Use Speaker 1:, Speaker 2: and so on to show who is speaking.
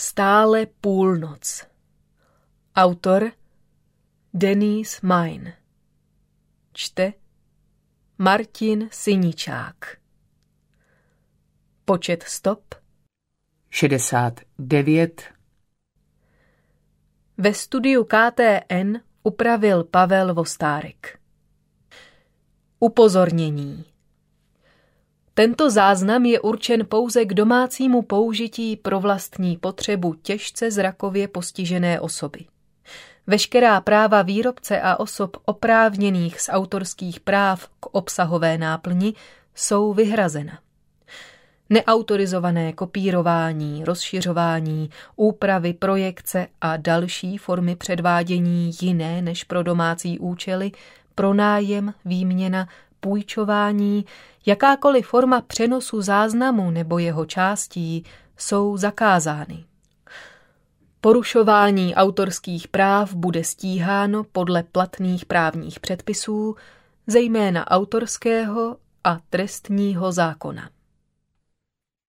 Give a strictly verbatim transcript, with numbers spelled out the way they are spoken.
Speaker 1: Stále půlnoc. Autor Denis Mine. Čte Martin Syničák. Počet stop
Speaker 2: šedesát devět.
Speaker 1: Ve studiu K T N upravil Pavel Vostárek. Upozornění. Tento záznam je určen pouze k domácímu použití pro vlastní potřebu těžce zrakově postižené osoby. Veškerá práva výrobce a osob oprávněných z autorských práv k obsahové náplni jsou vyhrazena. Neautorizované kopírování, rozšiřování, úpravy, projekce a další formy předvádění jiné než pro domácí účely, pronájem, výměna, půjčování, jakákoliv forma přenosu záznamu nebo jeho částí jsou zakázány. Porušování autorských práv bude stíháno podle platných právních předpisů, zejména autorského a trestního zákona.